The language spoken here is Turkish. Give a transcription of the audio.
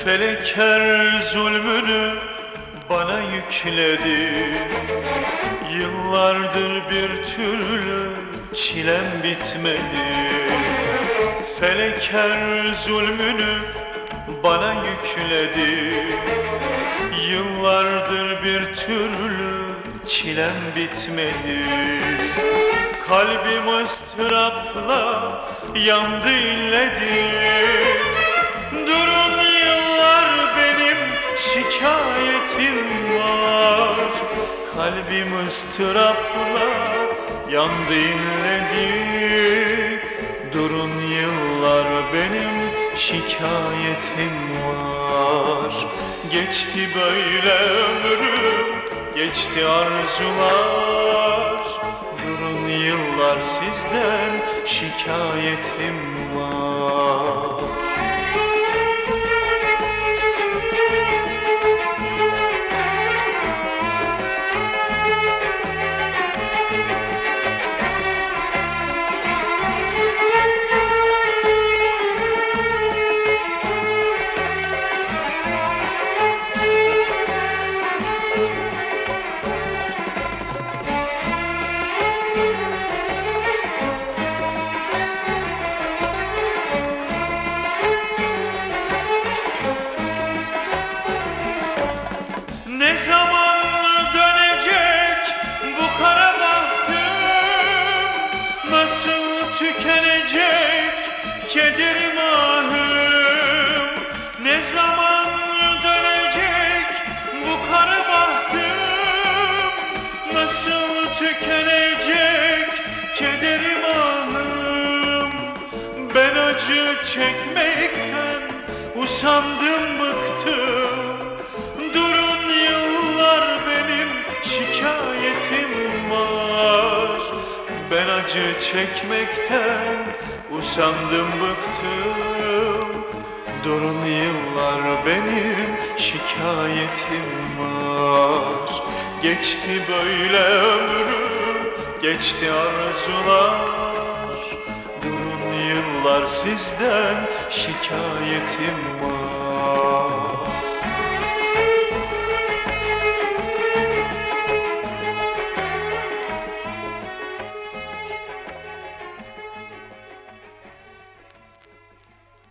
Felek her zulmünü bana yükledi. Yıllardır bir türlü çilem bitmedi. Felek her zulmünü bana yükledi. Yıllardır bir türlü çilem bitmedi. Kalbim ıstırapla yandı inledi. Durun yıllar, benim şikayetim var. Kalbim ıstırapla yandı inledi. Durun yıllar, benim şikayetim var. Geçti böyle ömrüm, geçti arzular. Durun yıllar, sizden şikayetim var. Ne zaman dönecek bu kara bahtım? Nasıl tükenecek kederim ahım? Ne zaman dönecek bu kara bahtım? Nasıl tükenecek kederim ahım? Ben acı çekmekten usandım, bıktım. Durun yıllar, benim şikayetim var. Ben acı çekmekten usandım, bıktım. Durun yıllar, benim şikayetim var. Geçti böyle ömrüm, geçti arzular. Durun yıllar, sizden şikayetim var.